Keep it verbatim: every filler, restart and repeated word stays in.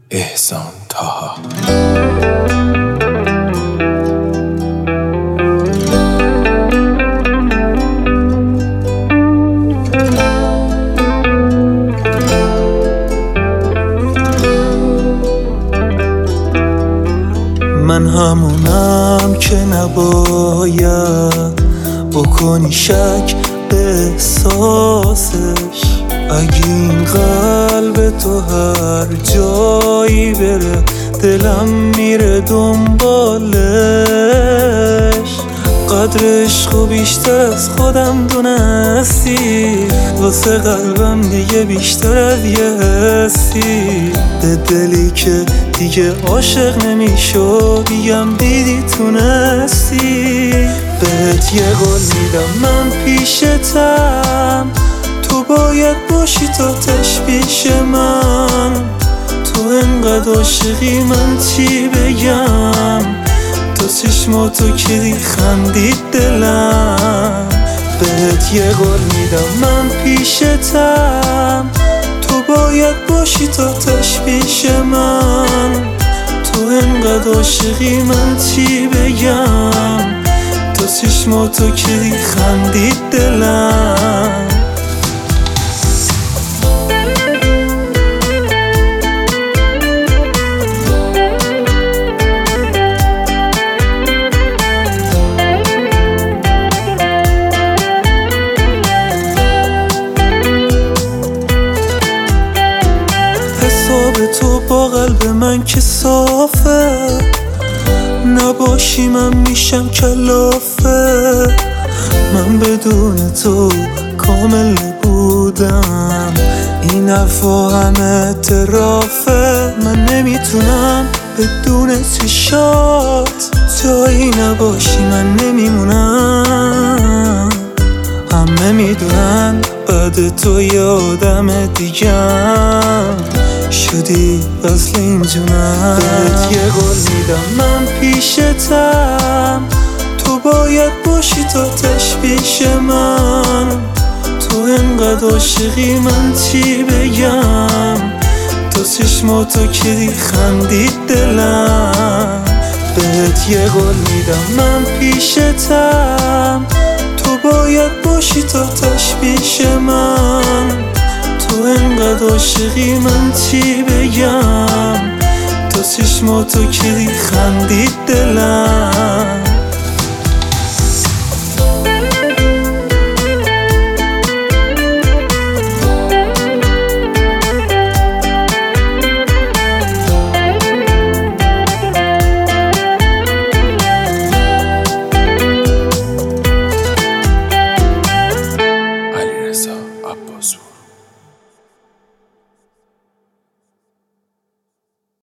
احسان طه. من همونم که نباید بکنی شک به احساسش. اگه این قلب تو هر جایی بره دلم میره دنبالش. قدر عشقو بیشتر از خودم دونستی، واسه قلبم دیگه بیشتر از یه حسی. به دلی که دیگه عاشق نمیشد بگم دیدی تونستی. بهت یه قول میدم من پیشتم، تو باید باشی تا تشبیش من. تو انقدر عاشقی من چی بگم، تا چشماتو که دید خندید دلم. بهت یه قول میدم من پیشتم، تو باید باشی تا تشبیش من. تو انقدر عاشقی من چی بگم، تا چشماتو که دید خندید دلم. حساب تو با قلب من که صافه، نباشی من میشم کلافه. من بدون تو کامل بودم، این حرفا همه اعترافه. من نمیتونم بدون چشات، جایی نباشی من نمیمونم. همه میدونن بعد تو یه آدم دیگم شدی اصل این جونم. بهت یه قول میدم من پیشتم، تو باید باشی تا تشبیش من. تو انقدر عاشقی من چی بگم، تا چشماتو که دید خندید دلم. بهت یه قول میدم من پیشتم، تو باید باشی تا تشبیش من. تو انقدر عاشقی من چی بگم، تا چشماتو که دید خندید دلم.